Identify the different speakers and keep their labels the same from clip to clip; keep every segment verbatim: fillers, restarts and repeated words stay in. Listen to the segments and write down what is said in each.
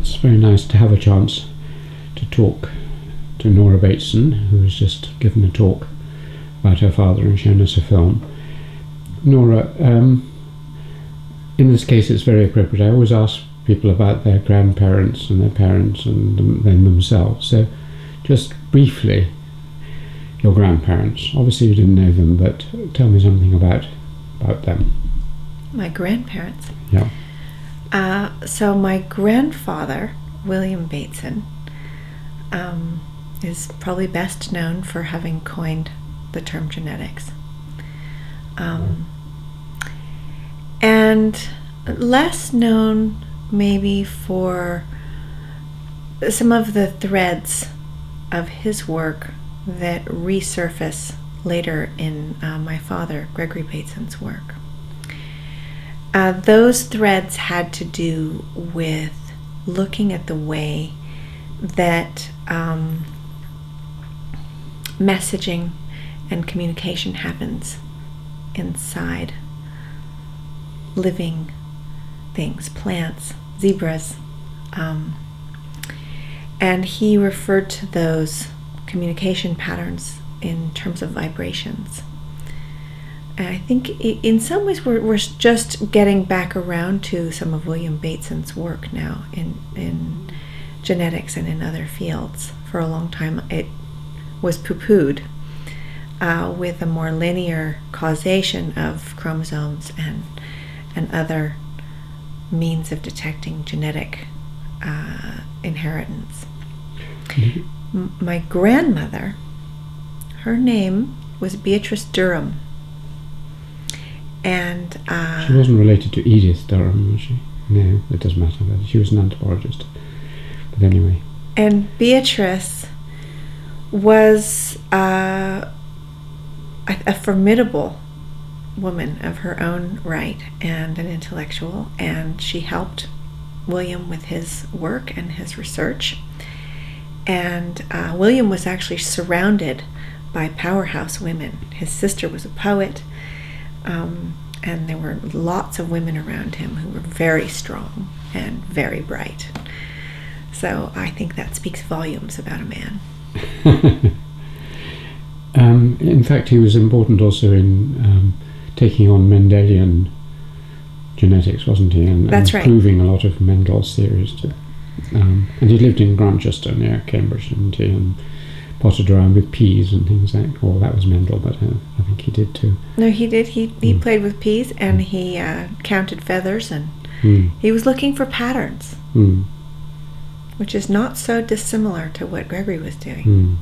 Speaker 1: it's very nice to have a chance to talk to Nora Bateson, who has just given a talk about her father and shown us a film. Nora, um, in this case it's very appropriate. I always ask people about their grandparents and their parents and them, then themselves. So just briefly, your grandparents. Obviously you didn't know them, but tell me something about about them.
Speaker 2: My grandparents?
Speaker 1: Yeah.
Speaker 2: Uh, so my grandfather, William Bateson, um, is probably best known for having coined the term genetics. Um, and less known maybe for some of the threads of his work that resurface later in uh, my father, Gregory Bateson's work. Uh, those threads had to do with looking at the way that um, messaging and communication happens inside living things, plants, zebras. Um, and he referred to those communication patterns in terms of vibrations. And I think in some ways we're, we're just getting back around to some of William Bateson's work now in, in genetics and in other fields. For a long time it was poo-pooed uh, with a more linear causation of chromosomes and, and other means of detecting genetic uh, inheritance. Mm-hmm. M- my grandmother, her name was Beatrice Durham. And uh,
Speaker 1: she wasn't related to Edith Durham, was she? No, it doesn't matter. She was an anthropologist. But anyway.
Speaker 2: And Beatrice was uh, a, a formidable woman of her own right and an intellectual, and she helped William with his work and his research. And uh, William was actually surrounded by powerhouse women. His sister was a poet. Um, and there were lots of women around him who were very strong and very bright. So I think that speaks volumes about a man.
Speaker 1: um, in fact, he was important also in um, taking on Mendelian genetics, wasn't he? And,
Speaker 2: That's
Speaker 1: and
Speaker 2: right.
Speaker 1: proving a lot of Mendel's theories. To, um, and he lived in Grantchester near Cambridge, didn't he? And potted around with peas and things like. Well, that was Mendel, but uh, I think he did too.
Speaker 2: No, he did. He he
Speaker 1: Mm.
Speaker 2: played with peas, and he uh, counted feathers, and
Speaker 1: Mm.
Speaker 2: he was looking for patterns,
Speaker 1: Mm.
Speaker 2: which is not so dissimilar to what Gregory was doing.
Speaker 1: Mm.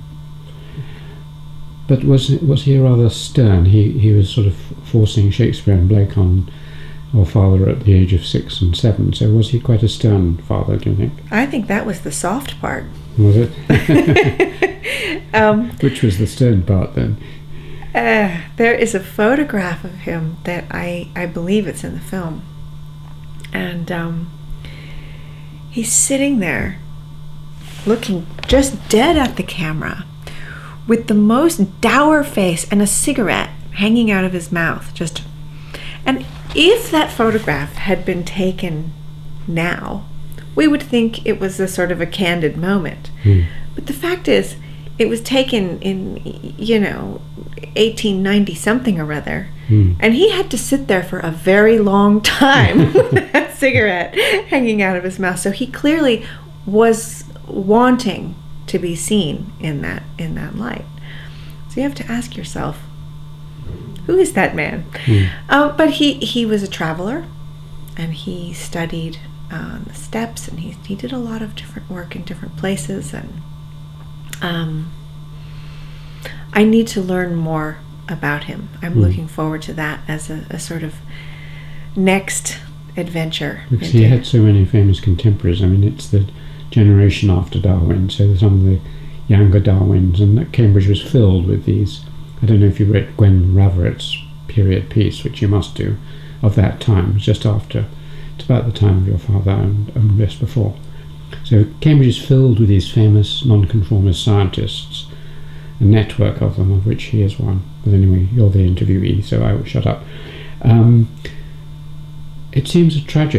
Speaker 1: But was was he rather stern? He he was sort of forcing Shakespeare and Blake on our father at the age of six and seven. So was he quite a stern father, do you think?
Speaker 2: I think that was the soft part.
Speaker 1: Was it?
Speaker 2: um,
Speaker 1: Which was the stern part then?
Speaker 2: Uh, there is a photograph of him that I, I believe it's in the film. And um, he's sitting there looking just dead at the camera with the most dour face and a cigarette hanging out of his mouth. Just, and if that photograph had been taken now, we would think it was a sort of a candid moment.
Speaker 1: Mm.
Speaker 2: But the fact is, it was taken in, you know, eighteen ninety something or other,
Speaker 1: mm.
Speaker 2: and he had to sit there for a very long time with that cigarette hanging out of his mouth. So he clearly was wanting to be seen in that in that light. So you have to ask yourself, who is that man?
Speaker 1: Mm.
Speaker 2: Uh, but he he was a traveler, and he studied on the steppes, and he he did a lot of different work in different places, and. Um, I need to learn more about him. I'm mm. looking forward to that as a, a sort of next adventure.
Speaker 1: Because he had so many famous contemporaries. I mean, it's the generation after Darwin, so some of the younger Darwins, and that Cambridge was filled with these. I don't know if you read Gwen Raverett's period piece, which you must do, of that time, just after. It's about the time of your father and, and just before. So Cambridge is filled with these famous nonconformist scientists, a network of them, of which he is one. But anyway, you're the interviewee, so I will shut up. Um, it seems a tragic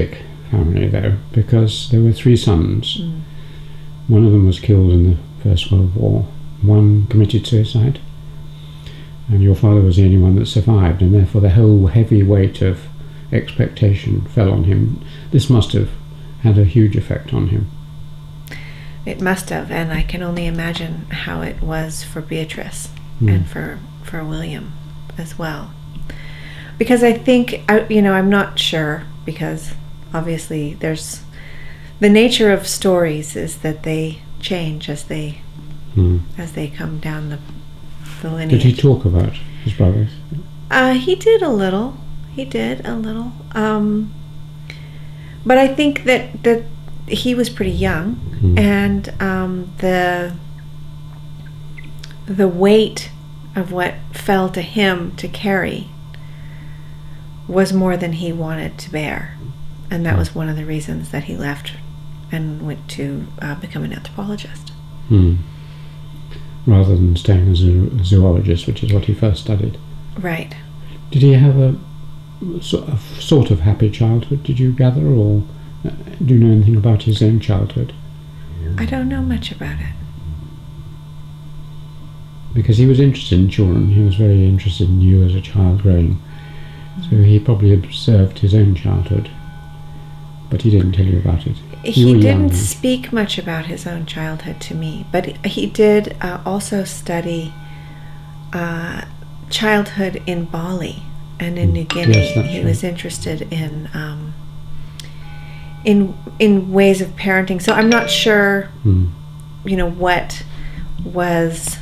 Speaker 1: family, though, because there were three sons.
Speaker 2: Mm.
Speaker 1: One of them was killed in the First World War. One committed suicide. And your father was the only one that survived, and therefore the whole heavy weight of expectation fell on him. This must have had a huge effect on him.
Speaker 2: It must have, and I can only imagine how it was for Beatrice
Speaker 1: Mm.
Speaker 2: and for, for William as well. Because I think, I, you know, I'm not sure, because obviously there's, the nature of stories is that they change as they
Speaker 1: Mm.
Speaker 2: as they come down the, the lineage.
Speaker 1: Did he talk about his brothers?
Speaker 2: Uh, he did a little. He did a little. Um, but I think that, that he was pretty young,
Speaker 1: Mm.
Speaker 2: and um, the the weight of what fell to him to carry was more than he wanted to bear, and that was one of the reasons that he left and went to uh, become an anthropologist.
Speaker 1: Mm. Rather than staying as a zoologist, which is what he first studied.
Speaker 2: Right.
Speaker 1: Did he have a, so- a sort of happy childhood, did you gather, or uh, do you know anything about his own childhood?
Speaker 2: I don't know much about it.
Speaker 1: Because he was interested in children, he was very interested in you as a child growing, so he probably observed his own childhood, but he didn't tell you about it. You
Speaker 2: He
Speaker 1: were
Speaker 2: didn't
Speaker 1: young then.
Speaker 2: speak much about his own childhood to me, but he did uh, also study uh, childhood in Bali and in
Speaker 1: Mm.
Speaker 2: New Guinea.
Speaker 1: Yes, that's
Speaker 2: he
Speaker 1: right.
Speaker 2: was interested in um, in in ways of parenting. So I'm not sure,
Speaker 1: Mm.
Speaker 2: you know, what was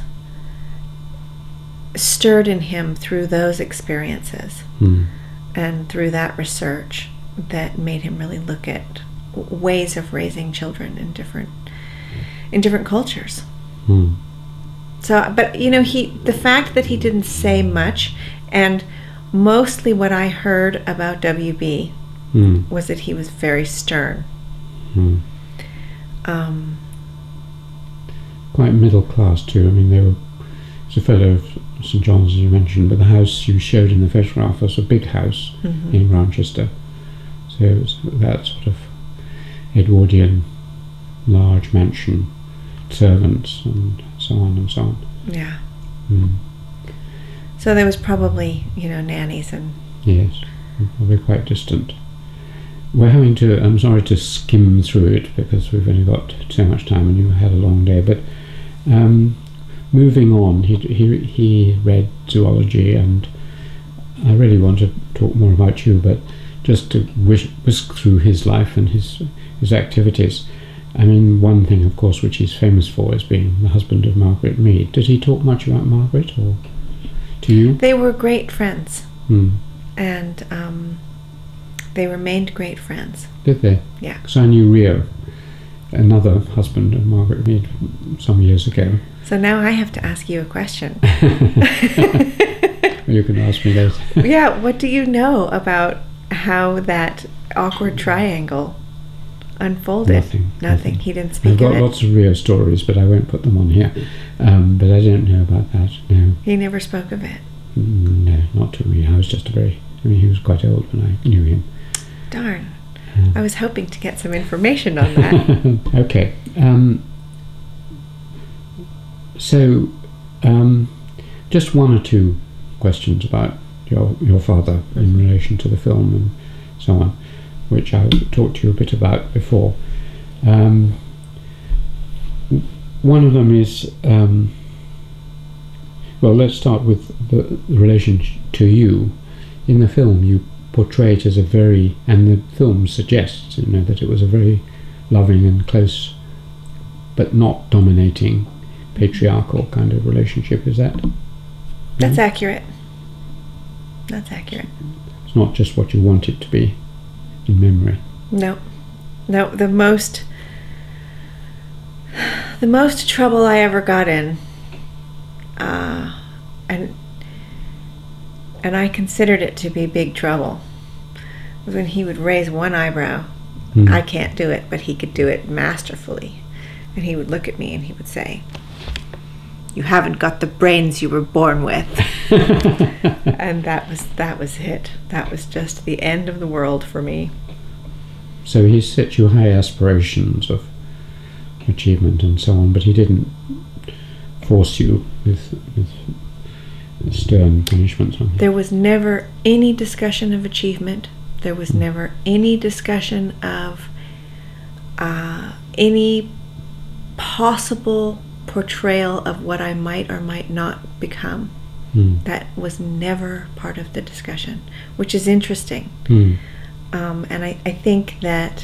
Speaker 2: stirred in him through those experiences
Speaker 1: Mm.
Speaker 2: and through that research that made him really look at w- ways of raising children in different in different cultures.
Speaker 1: Mm.
Speaker 2: So, but you know, he the fact that he didn't say much, and mostly what I heard about W B
Speaker 1: Mm.
Speaker 2: was that he was very stern.
Speaker 1: Mm.
Speaker 2: Um,
Speaker 1: Quite middle class too. I mean, they were. It's a fellow of St John's, as you mentioned, but the house you showed in the photograph was a big house
Speaker 2: mhm.
Speaker 1: in Grantchester. So it was that sort of Edwardian large mansion, servants and so on and so on.
Speaker 2: Yeah.
Speaker 1: Mm.
Speaker 2: So there was probably, you know, nannies and
Speaker 1: Yes, probably quite distant. We're having to, I'm sorry to skim through it because we've only got so much time and you had a long day, but um, moving on, he, he, he read zoology, and I really want to talk more about you, but just to whisk, whisk through his life and his his activities. I mean, one thing, of course, which he's famous for is being the husband of Margaret Mead. Did he talk much about Margaret, or to you?
Speaker 2: they were great friends,
Speaker 1: Hmm.
Speaker 2: and um, they remained great friends.
Speaker 1: Did they?
Speaker 2: Yeah.
Speaker 1: Because I knew Rio, another husband of Margaret Mead, some years ago.
Speaker 2: So now I have to ask you a question.
Speaker 1: You can ask me later.
Speaker 2: Yeah, what do you know about how that awkward triangle unfolded?
Speaker 1: Nothing,
Speaker 2: Nothing.
Speaker 1: nothing.
Speaker 2: He didn't speak
Speaker 1: I've got
Speaker 2: of it.
Speaker 1: lots of Rio stories, but I won't put them on here. Um, but I don't know about that. No,
Speaker 2: He never spoke of it.
Speaker 1: Mm, no, not to me. I was just a very. I mean, he was quite old when I knew him.
Speaker 2: Darn.
Speaker 1: Um,
Speaker 2: I was hoping to get some information on that.
Speaker 1: Okay. Um, so, um, just one or two questions about your your father in relation to the film and so on, which I talked to you a bit about before. Um, one of them is, um, well, let's start with the, the relation to you. In the film, you portray it as a very, and the film suggests, you know, that it was a very loving and close, but not dominating, patriarchal kind of relationship. Is that?
Speaker 2: That's
Speaker 1: No?
Speaker 2: accurate. That's accurate.
Speaker 1: It's not just what you want it to be in memory.
Speaker 2: No. No, the most the most trouble I ever got in, uh, and and I considered it to be big trouble, was when he would raise one eyebrow.
Speaker 1: Hmm.
Speaker 2: I can't do it, but he could do it masterfully. And he would look at me and he would say, "You haven't got the brains you were born with." And that was that was it. That was just the end of the world for me.
Speaker 1: So he set you high aspirations of achievement and so on, but he didn't force you with, with stern punishment.
Speaker 2: There was never any discussion of achievement. There was mm. never any discussion of uh, any possible portrayal of what I might or might not become. Mm. That was never part of the discussion, which is interesting. Mm. Um, and I, I think that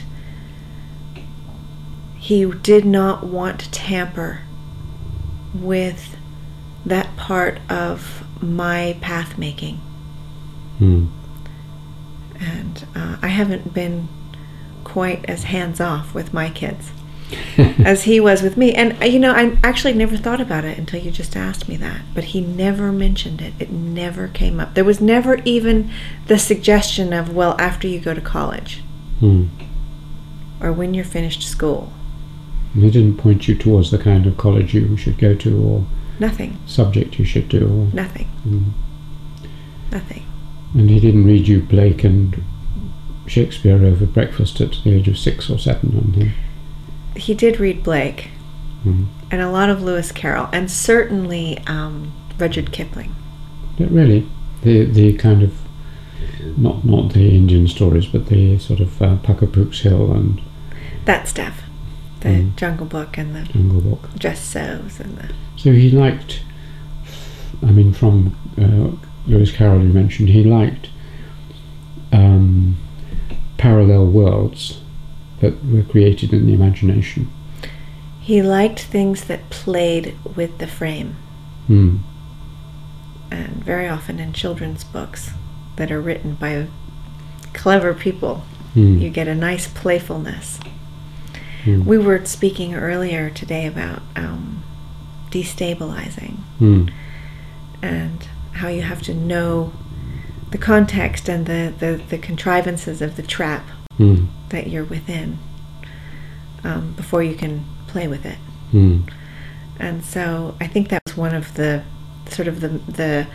Speaker 2: he did not want to tamper with that part of my path making. Mm. And uh, I haven't been quite as hands off with my kids as he was with me. And you know, I actually never thought about it until you just asked me that. But he never mentioned it. It never came up. There was never even the suggestion of, well, after you go to college, mm. or when you're finished school.
Speaker 1: He didn't point you towards the kind of college you should go to, or
Speaker 2: nothing
Speaker 1: subject you should do, or
Speaker 2: nothing.
Speaker 1: Mm.
Speaker 2: Nothing.
Speaker 1: And he didn't read you Blake and Shakespeare over breakfast at the age of six or seven, and he
Speaker 2: he did read Blake,
Speaker 1: mm.
Speaker 2: and a lot of Lewis Carroll, and certainly um, Rudyard Kipling.
Speaker 1: But really, the the kind of not not the Indian stories, but the sort of uh, Puckapook's Hill and
Speaker 2: that stuff, the mm. Jungle Book and the
Speaker 1: Jungle Book,
Speaker 2: Just So's and the.
Speaker 1: So he liked. I mean, from uh, Lewis Carroll, you mentioned he liked um, parallel worlds that were created in the imagination.
Speaker 2: He liked things that played with the frame.
Speaker 1: Mm.
Speaker 2: And very often in children's books that are written by clever people, mm. you get a nice playfulness. Mm. We were speaking earlier today about um, destabilizing, mm. and how you have to know the context and the, the, the contrivances of the trap mm. that you're within um, before you can play with it.
Speaker 1: Mm.
Speaker 2: And so I think that was one of the sort of the, the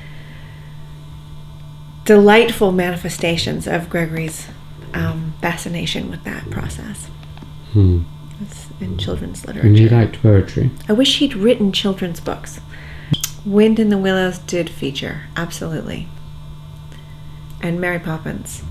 Speaker 2: delightful manifestations of Gregory's um, fascination with that process.
Speaker 1: Mm.
Speaker 2: It's in children's literature.
Speaker 1: And he liked poetry.
Speaker 2: I wish he'd written children's books. Wind in the Willows did feature, absolutely. And Mary Poppins.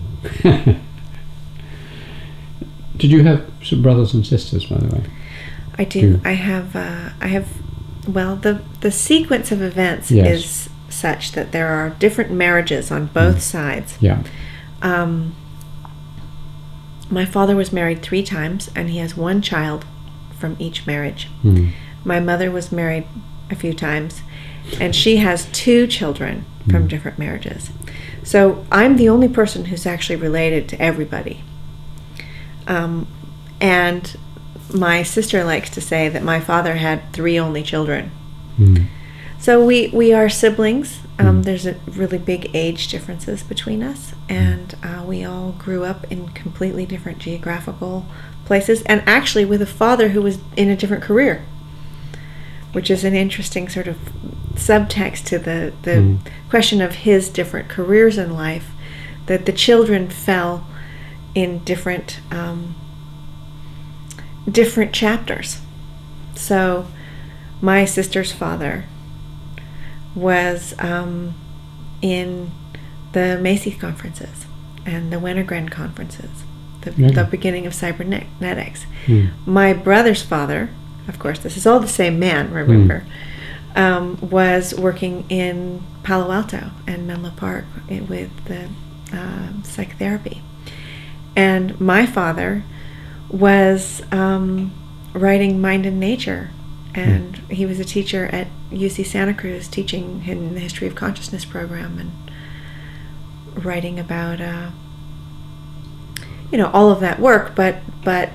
Speaker 1: Did you have some brothers and sisters, by the way?
Speaker 2: I do. I have, uh, I have, well, the, the sequence of events yes. is such that there are different marriages on both mm. sides.
Speaker 1: Yeah.
Speaker 2: Um, my father was married three times, and he has one child from each marriage. Mm. My mother was married a few times, and she has two children mm. from different marriages. So I'm the only person who's actually related to everybody. Um, and my sister likes to say that my father had three only children. Mm. So we, we are siblings. Um, mm. There's a really big age differences between us, and uh, we all grew up in completely different geographical places, and actually with a father who was in a different career, which is an interesting sort of subtext to the, the mm. question of his different careers in life, that the children fell in different um, different chapters. So my sister's father was um, in the Macy's conferences and the Wintergren conferences, the, yeah. the beginning of cybernetics. Mm. My brother's father, of course, this is all the same man, remember, mm. um, was working in Palo Alto and Menlo Park with the uh, psychotherapy. And my father was um, writing Mind and Nature, and mm. he was a teacher at U C Santa Cruz, teaching in the History of Consciousness program and writing about, uh, you know, all of that work, but but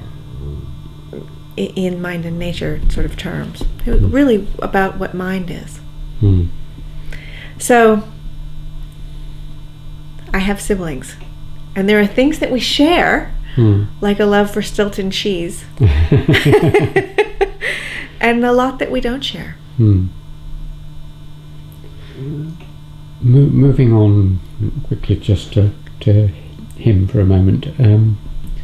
Speaker 2: in Mind and Nature sort of terms. It was really about what mind is. Mm. So I have siblings, and there are things that we share, mm. like a love for Stilton cheese, and a lot that we don't share.
Speaker 1: Mm. Mo- moving on quickly just to, to him for a moment. Um,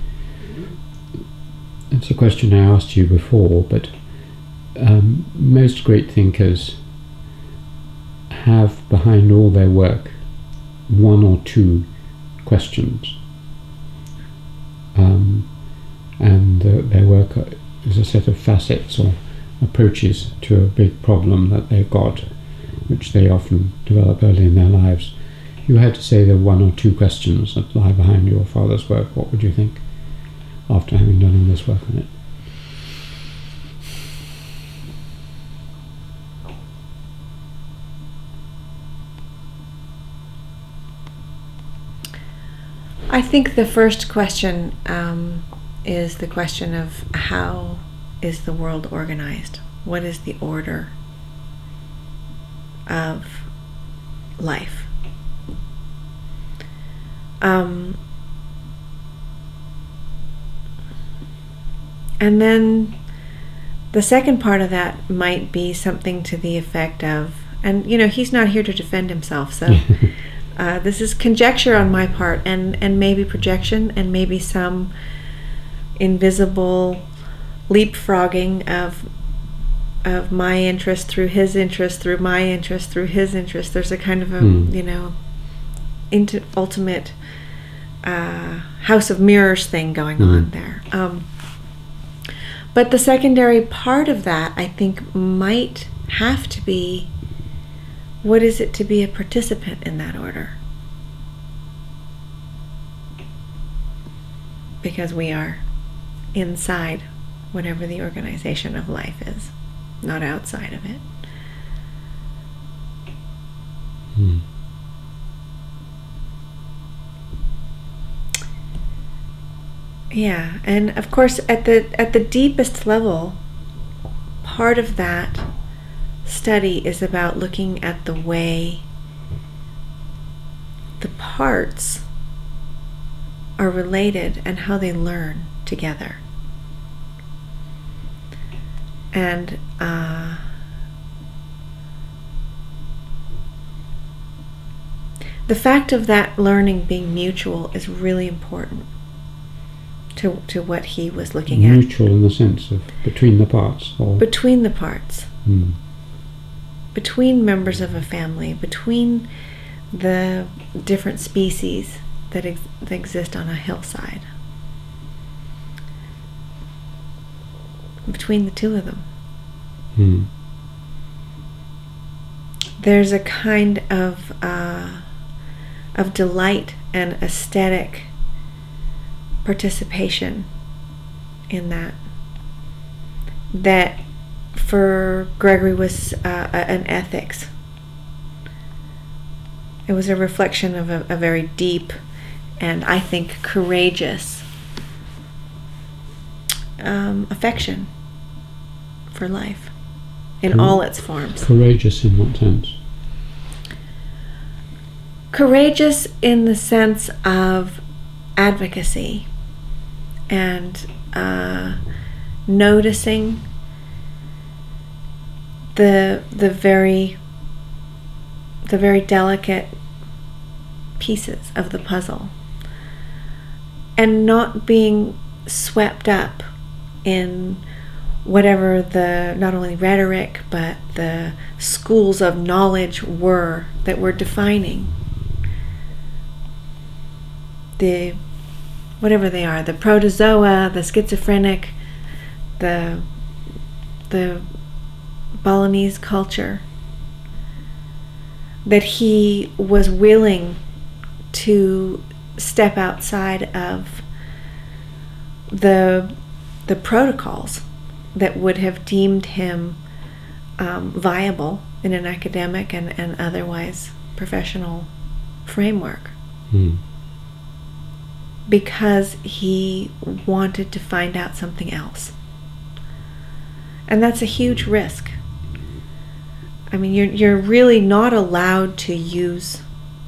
Speaker 1: it's a question I asked you before, but um, most great thinkers have behind all their work one or two questions. Um, and uh, their work is a set of facets or approaches to a big problem that they've got, which they often develop early in their lives. If you had to say there are one or two questions that lie behind your father's work, what would you think, after having done all this work on it?
Speaker 2: I think the first question um, is the question of how is the world organized? What is the order of life? Um, and then the second part of that might be something to the effect of, and you know, he's not here to defend himself, so uh, this is conjecture on my part, and, and maybe projection, and maybe some invisible leapfrogging of of my interest through his interest, through my interest, through his interest. There's a kind of a, mm. you know, into ultimate uh, house of mirrors thing going mm. on there. Um, but the secondary part of that, I think, might have to be, what is it to be a participant in that order? Because we are inside whatever the organization of life is, not outside of it.
Speaker 1: Hmm.
Speaker 2: Yeah, and of course at the at the deepest level, part of that study is about looking at the way the parts are related and how they learn together. And uh, the fact of that learning being mutual is really important to to what he was looking
Speaker 1: mutual
Speaker 2: at.
Speaker 1: Mutual in the sense of between the parts? Or?
Speaker 2: Between the parts.
Speaker 1: Hmm.
Speaker 2: Between members of a family, between the different species that, ex- that exist on a hillside. Between the two of them.
Speaker 1: Hmm.
Speaker 2: There's a kind of uh, of delight and aesthetic participation in that that for Gregory was uh, an ethics. It was a reflection of a, a very deep and I think courageous um, affection for life in Cour- all its forms.
Speaker 1: Courageous in what sense?
Speaker 2: Courageous in the sense of advocacy and uh, noticing the the very the very delicate pieces of the puzzle and not being swept up in whatever the not only rhetoric but the schools of knowledge were that were defining the whatever they are, the protozoa, the schizophrenic, the the Balinese culture, that he was willing to step outside of the the protocols that would have deemed him um, viable in an academic and, and otherwise professional framework.
Speaker 1: Hmm.
Speaker 2: Because he wanted to find out something else. And that's a huge risk. I mean, you're you're really not allowed to use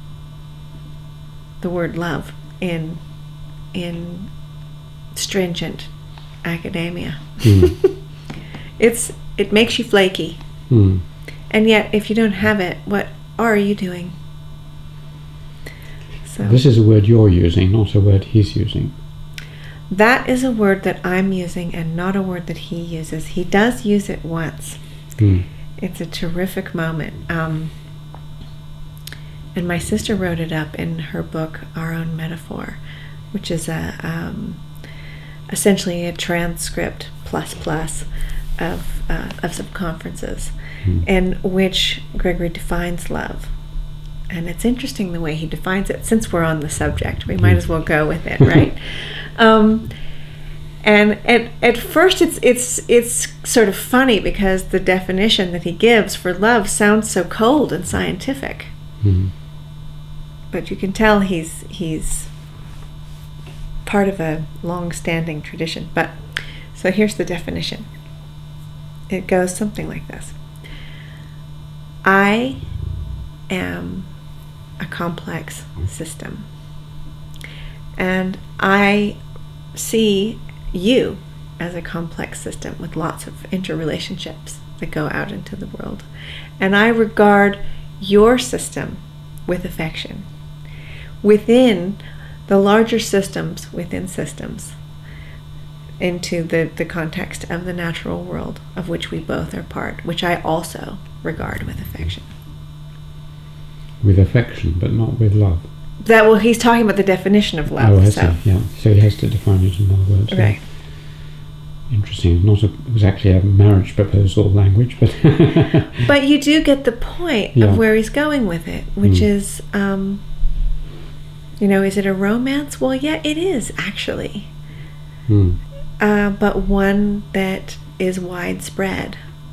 Speaker 2: the word love in in stringent academia.
Speaker 1: Mm.
Speaker 2: it's it makes you flaky.
Speaker 1: Mm.
Speaker 2: And yet, if you don't have it, what are you doing? So
Speaker 1: this is a word you're using, not a word he's using.
Speaker 2: that is a word that I'm using and not a word that he uses. He does use it once.
Speaker 1: Mm.
Speaker 2: It's a terrific moment. Um, and my sister wrote it up in her book, Our Own Metaphor, which is a um, essentially a transcript plus plus of, uh, of some conferences, mm. in which Gregory defines love. And it's interesting the way he defines it. Since we're on the subject, we might as well go with it, right? um, and at at first, it's it's it's sort of funny because the definition that he gives for love sounds so cold and scientific.
Speaker 1: Mm.
Speaker 2: But you can tell he's he's part of a long-standing tradition. But so here's the definition. It goes something like this: I am a complex system, and I see you as a complex system with lots of interrelationships that go out into the world, and I regard your system with affection within the larger systems within systems into the, the context of the natural world of which we both are part, which I also regard with affection.
Speaker 1: With affection, but not with love.
Speaker 2: That well, he's talking about the definition of love.
Speaker 1: Oh, I
Speaker 2: so.
Speaker 1: see. Yeah, so he has to define it in other words.
Speaker 2: Right.
Speaker 1: Yeah. Interesting. Not a, exactly a marriage proposal language, but.
Speaker 2: But you do get the point
Speaker 1: yeah.
Speaker 2: of where he's going with it, which
Speaker 1: mm.
Speaker 2: is, um, you know, is it a romance? Well, yeah, it is actually,
Speaker 1: mm.
Speaker 2: uh, but one that is widespread.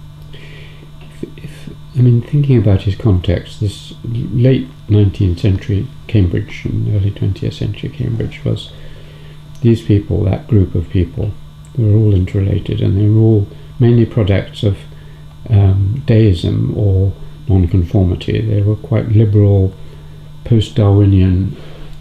Speaker 1: If, if, I mean, thinking about his context, this late nineteenth century Cambridge and early twentieth century Cambridge was these people, that group of people, they were all interrelated, and they were all mainly products of um, deism or nonconformity. They were quite liberal, post-Darwinian,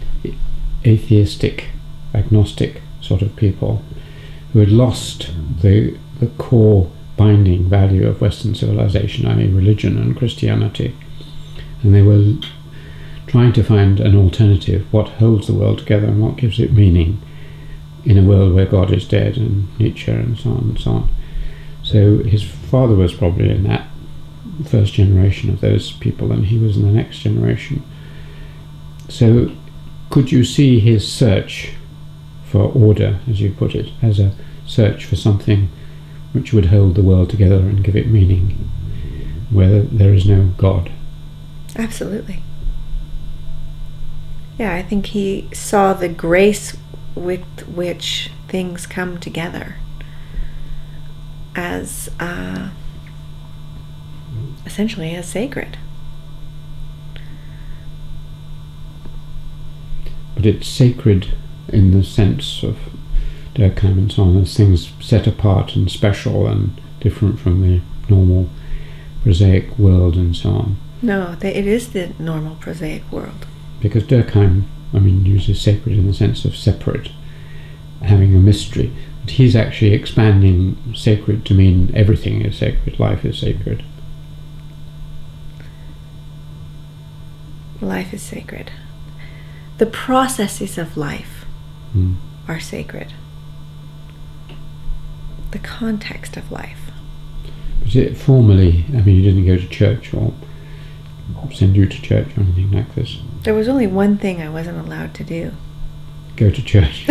Speaker 1: atheistic, agnostic sort of people who had lost the the core binding value of Western civilization, that is religion and Christianity, and they were trying to find an alternative, what holds the world together and what gives it meaning in a world where God is dead, and Nietzsche and so on and so on. So his father was probably in that first generation of those people, and he was in the next generation. So could you see his search for order, as you put it, as a search for something which would hold the world together and give it meaning, where there is no God?
Speaker 2: Absolutely. Yeah, I think he saw the grace with which things come together as uh, essentially as sacred.
Speaker 1: But it's sacred in the sense of Durkheim and so on, as things set apart and special and different from the normal prosaic world and so on.
Speaker 2: No, they, it is the normal prosaic world.
Speaker 1: Because Durkheim, I mean, uses sacred in the sense of separate, having a mystery. But he's actually expanding sacred to mean everything is sacred, life is sacred.
Speaker 2: Life is sacred. The processes of life
Speaker 1: mm.
Speaker 2: are sacred. The context of life.
Speaker 1: But it formally, I mean, you didn't go to church or send you to church or anything like this?
Speaker 2: There was only one thing I wasn't allowed to do.
Speaker 1: Go to church.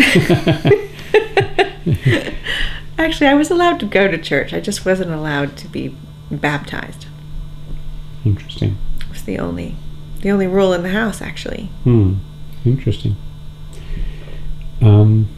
Speaker 2: Actually, I was allowed to go to church. I just wasn't allowed to be baptized.
Speaker 1: Interesting.
Speaker 2: It was the only, the only rule in the house, actually.
Speaker 1: Hmm. Interesting. Um,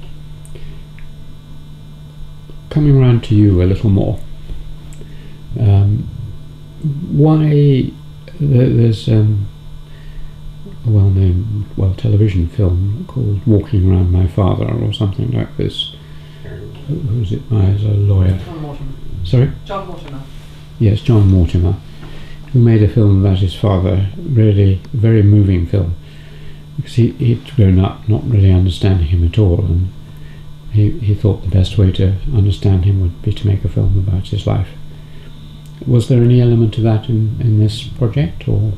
Speaker 1: coming around to you a little more. Um, why there's um, a well-known, well, television film called Walking Around My Father or something like this. Who, who's it by as a lawyer?
Speaker 3: John Mortimer.
Speaker 1: Sorry?
Speaker 3: John Mortimer.
Speaker 1: Yes, John Mortimer, who made a film about his father, really a very moving film, because he, he'd grown up not really understanding him at all, and he, he thought the best way to understand him would be to make a film about his life. Was there any element of that in, in this project, or?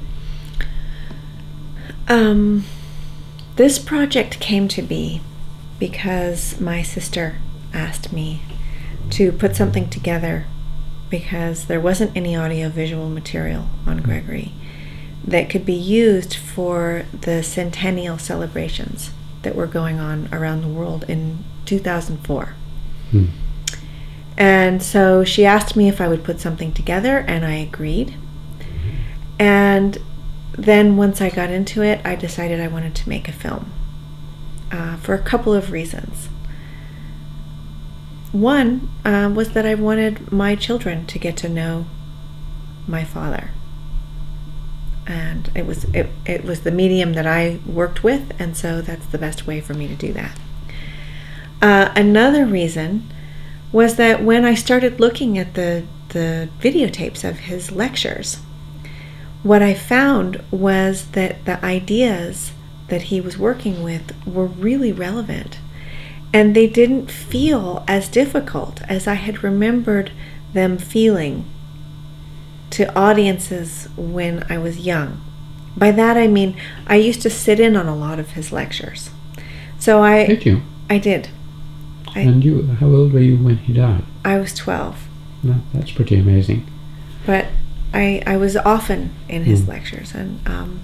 Speaker 2: Um, this project came to be because my sister asked me to put something together, because there wasn't any audio-visual material on Gregory that could be used for the centennial celebrations that were going on around the world in two thousand four. Hmm. And so she asked me if I would put something together, and I agreed. And then once I got into it, I decided I wanted to make a film uh, for a couple of reasons. One uh, was that I wanted my children to get to know my father. And it was it, it was the medium that I worked with, and so that's the best way for me to do that. Uh, another reason was that when I started looking at the, the videotapes of his lectures, what I found was that the ideas that he was working with were really relevant, and they didn't feel as difficult as I had remembered them feeling to audiences when I was young. By that I mean I used to sit in on a lot of his lectures. So I
Speaker 1: Did you?
Speaker 2: I did. I,
Speaker 1: and you, how old were you when he died?
Speaker 2: I was twelve.
Speaker 1: No, that's pretty amazing.
Speaker 2: But I I was often in his
Speaker 1: mm.
Speaker 2: lectures, and um,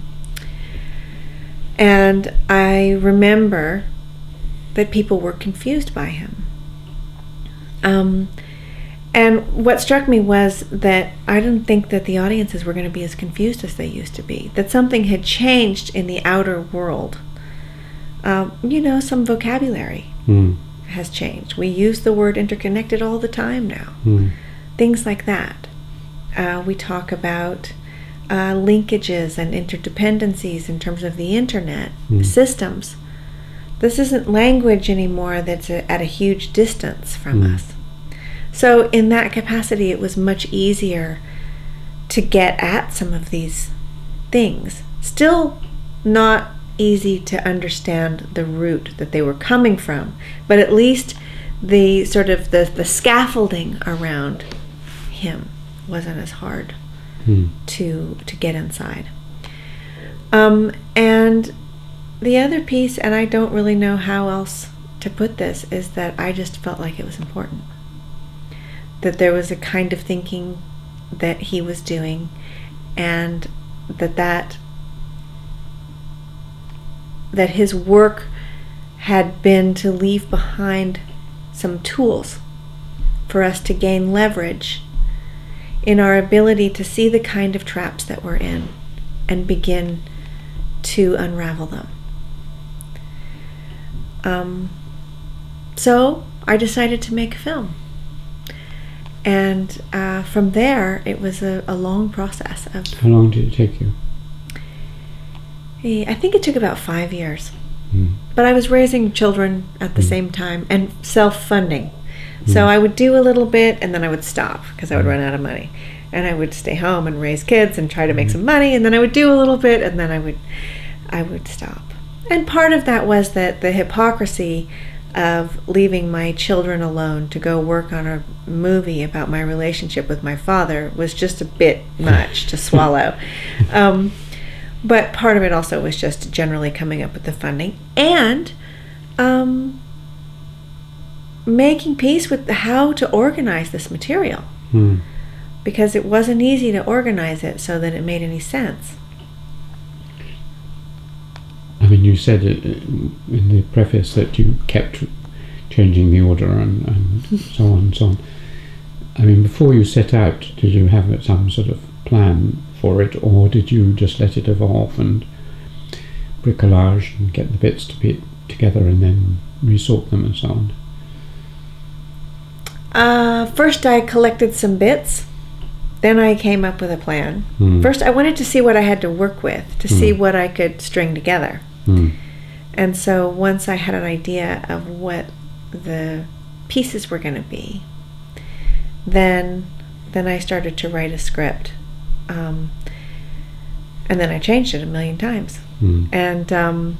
Speaker 2: and I remember that people were confused by him. Um, and what struck me was that I didn't think that the audiences were going to be as confused as they used to be, that something had changed in the outer world. Um, you know, some vocabulary
Speaker 1: mm.
Speaker 2: has changed. We use the word interconnected all the time now.
Speaker 1: Mm.
Speaker 2: Things like that. Uh, we talk about uh, linkages and interdependencies in terms of the internet,
Speaker 1: mm.
Speaker 2: systems. This isn't language anymore that's a, at a huge distance from
Speaker 1: mm.
Speaker 2: us. So in that capacity, it was much easier to get at some of these things. Still not easy to understand the root that they were coming from, but at least the sort of the, the scaffolding around him wasn't as hard
Speaker 1: mm.
Speaker 2: to to get inside. Um, and the other piece, and I don't really know how else to put this, is that I just felt like it was important. That there was a kind of thinking that he was doing, and that that that his work had been to leave behind some tools for us to gain leverage in our ability to see the kind of traps that we're in and begin to unravel them. Um, so I decided to make a film. And uh, from there, it was a, a long process. Of,
Speaker 1: How long did it take you?
Speaker 2: I think it took about five years.
Speaker 1: Mm.
Speaker 2: But I was raising children at the mm. same time and self-funding. Mm. So I would do a little bit and then I would stop because I would run out of money. And I would stay home and raise kids and try to make mm. some money, and then I would do a little bit and then I would I would stop. And part of that was that the hypocrisy of leaving my children alone to go work on a movie about my relationship with my father was just a bit much to swallow. Um, but part of it also was just generally coming up with the funding and um, making peace with how to organize this material.
Speaker 1: Hmm.
Speaker 2: Because it wasn't easy to organize it so that it made any sense.
Speaker 1: I mean, you said it in the preface that you kept changing the order and, and so on and so on. I mean, before you set out, did you have some sort of plan for it, or did you just let it evolve and bricolage and get the bits to be together and then resort them and so on?
Speaker 2: Uh, first, I collected some bits. Then I came up with a plan.
Speaker 1: Mm.
Speaker 2: First, I wanted to see what I had to work with, to mm. see what I could string together.
Speaker 1: Mm.
Speaker 2: And so once I had an idea of what the pieces were going to be, then then I started to write a script. Um, and then I changed it a million times.
Speaker 1: Mm.
Speaker 2: And um,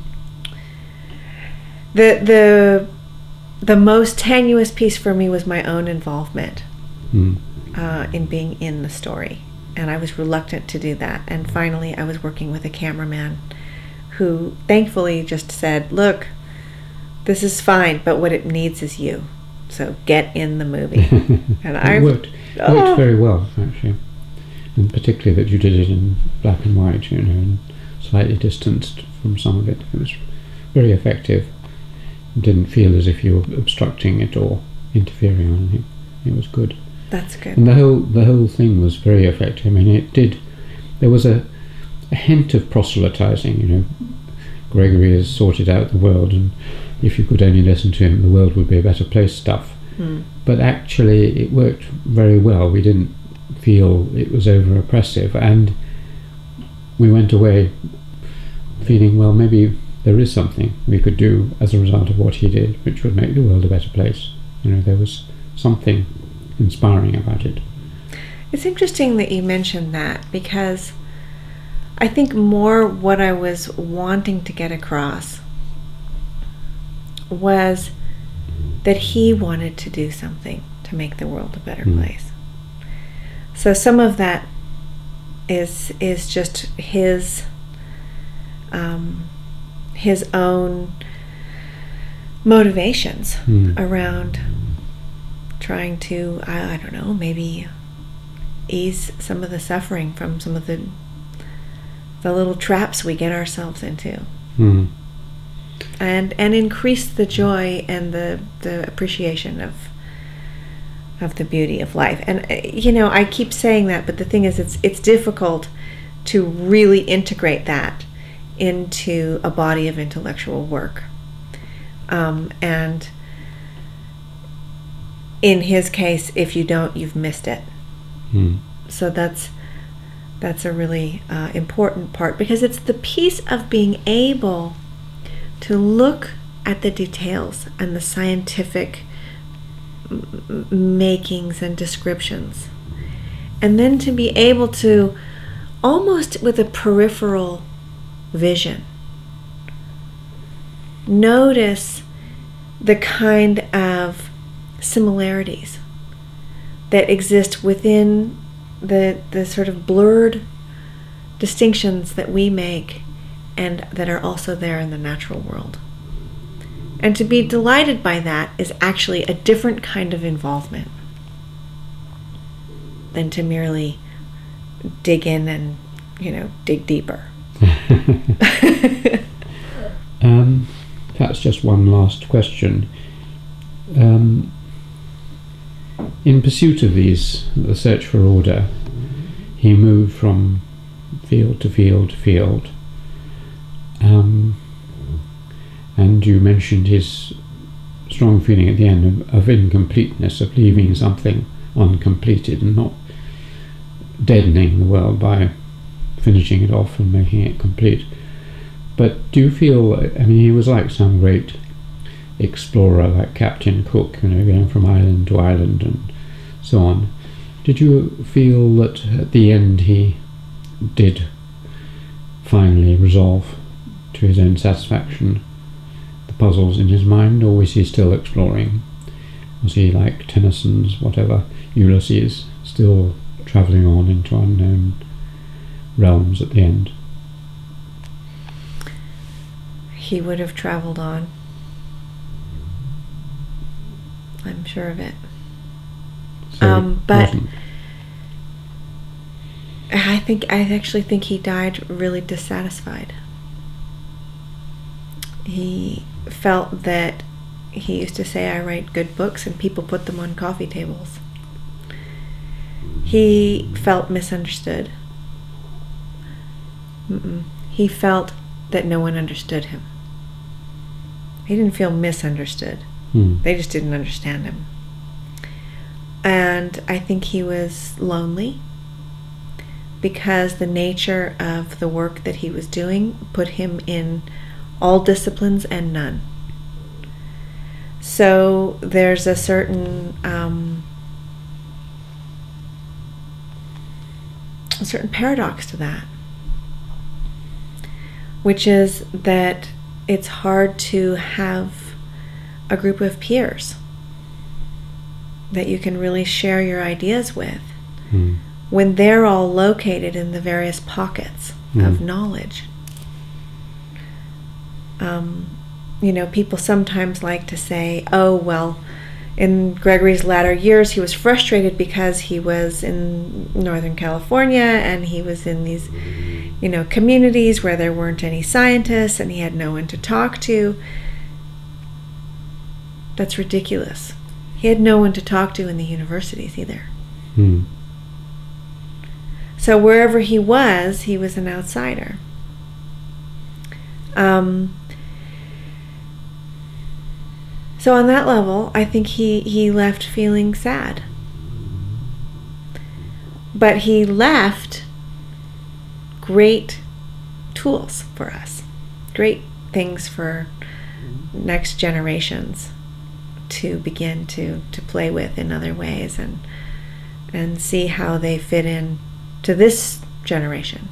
Speaker 2: the the the most tenuous piece for me was my own involvement.
Speaker 1: Mm.
Speaker 2: Uh, in being in the story, and I was reluctant to do that. And finally I was working with a cameraman who thankfully just said, look, this is fine, but what it needs is you. So get in the movie. And I
Speaker 1: it worked,
Speaker 2: oh.
Speaker 1: worked very well, actually. And particularly that you did it in black and white, you know, and slightly distanced from some of it. It was very effective. It didn't feel as if you were obstructing it or interfering or anything. It was good.
Speaker 2: That's good.
Speaker 1: And the whole the whole thing was very effective. I mean, it did. There was a, a hint of proselytizing. You know, Gregory has sorted out the world, and if you could only listen to him, the world would be a better place. Stuff.
Speaker 2: Mm.
Speaker 1: But actually, it worked very well. We didn't feel it was over oppressive, and we went away feeling, well, maybe there is something we could do as a result of what he did, which would make the world a better place. You know, there was something inspiring about it.
Speaker 2: It's interesting that you mentioned that, because I think more what I was wanting to get across was that he wanted to do something to make the world a better
Speaker 1: Mm.
Speaker 2: place. So some of that is is just his um, his own motivations
Speaker 1: Mm.
Speaker 2: around trying to, I, I don't know, maybe ease some of the suffering from some of the the little traps we get ourselves into,
Speaker 1: Mm.
Speaker 2: and and increase the joy and the the appreciation of of the beauty of life. And uh, you know, I keep saying that, but the thing is, it's it's difficult to really integrate that into a body of intellectual work. Um, and in his case, if you don't, you've missed it.
Speaker 1: Mm.
Speaker 2: So that's that's a really uh, important part, because it's the piece of being able to look at the details and the scientific m- makings and descriptions, and then to be able to, almost with a peripheral vision, notice the kind of similarities that exist within the the sort of blurred distinctions that we make and that are also there in the natural world. And to be delighted by that is actually a different kind of involvement than to merely dig in and, you know, dig deeper.
Speaker 1: um, perhaps just one last question. Um, in pursuit of these, the search for order, he moved from field to field to field. Um, and you mentioned his strong feeling at the end of, of incompleteness, of leaving something uncompleted and not deadening the world by finishing it off and making it complete. But do you feel, I mean, he was like some great explorer like Captain Cook, you know, going from island to island and so on. Did you feel that at the end he did finally resolve to his own satisfaction the puzzles in his mind, or was he still exploring? Was he like Tennyson's whatever, Ulysses, still travelling on into unknown realms at the end?
Speaker 2: He would have travelled on. I'm sure of it.
Speaker 1: So
Speaker 2: um,
Speaker 1: it
Speaker 2: but
Speaker 1: wasn't.
Speaker 2: I think I actually think he died really dissatisfied. He felt that, he used to say, I write good books and people put them on coffee tables. He felt misunderstood. Mm-mm. He felt that no one understood him. He didn't feel misunderstood.
Speaker 1: Hmm.
Speaker 2: They just didn't understand him. And I think he was lonely because the nature of the work that he was doing put him in all disciplines and none. So there's a certain um, a certain paradox to that, which is that it's hard to have a group of peers that you can really share your ideas with
Speaker 1: Hmm.
Speaker 2: when they're all located in the various pockets
Speaker 1: Hmm.
Speaker 2: of knowledge. Um, you know, people sometimes like to say, oh, well, in Gregory's latter years, he was frustrated because he was in Northern California and he was in these, you know, communities where there weren't any scientists and he had no one to talk to. That's ridiculous. He had no one to talk to in the universities either.
Speaker 1: Hmm.
Speaker 2: So wherever he was, he was an outsider. Um, so on that level, I think he, he left feeling sad. But he left great tools for us, great things for next generations to begin to, to play with in other ways and and see how they fit in to this generation.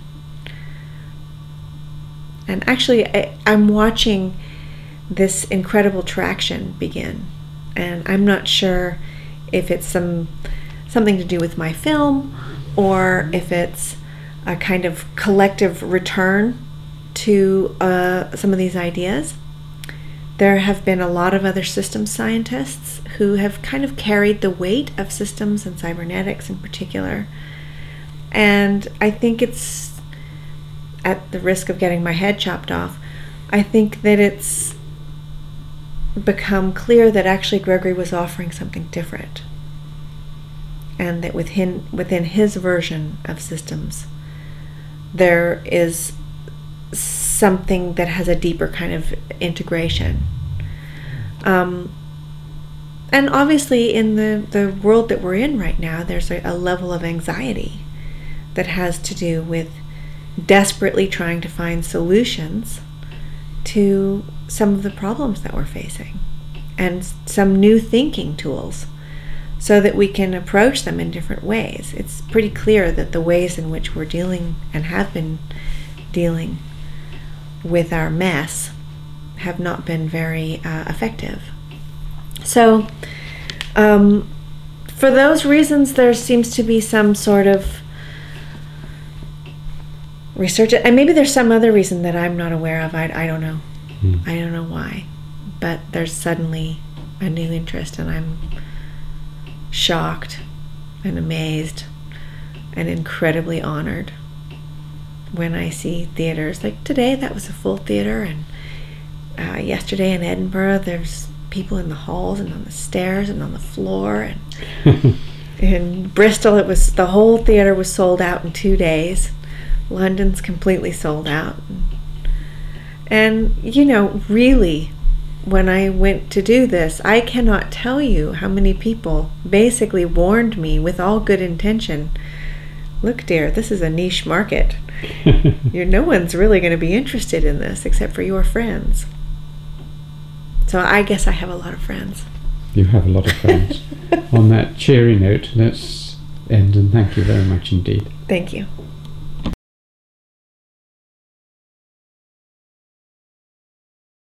Speaker 2: And actually, I, I'm watching this incredible traction begin, and I'm not sure if it's some something to do with my film or if it's a kind of collective return to uh, some of these ideas. There have been a lot of other systems scientists who have kind of carried the weight of systems and cybernetics in particular. And I think it's, at the risk of getting my head chopped off, I think that it's become clear that actually Gregory was offering something different. And that within, within his version of systems, there is something that has a deeper kind of integration. Um, and obviously in the, the world that we're in right now, there's a, a level of anxiety that has to do with desperately trying to find solutions to some of the problems that we're facing and some new thinking tools so that we can approach them in different ways. It's pretty clear that the ways in which we're dealing and have been dealing with our mess have not been very uh, effective. So um, for those reasons, there seems to be some sort of research, and maybe there's some other reason that I'm not aware of. I, I don't know. Hmm. I don't know why, but there's suddenly a new interest, and I'm shocked and amazed and incredibly honored when I see theaters like today. That was a full theater, and uh, yesterday in Edinburgh there's people in the halls and on the stairs and on the floor, and in Bristol it was the whole theater was sold out in two days. London's completely sold out, and you know, really, when I went to do this, I cannot tell you how many people basically warned me with all good intention, look dear, this is a niche market. You're, no one's really going to be interested in this except for your friends. So I guess I have a lot of friends.
Speaker 1: You have a lot of friends. On that cheery note, let's end, and thank you very much indeed.
Speaker 2: Thank you.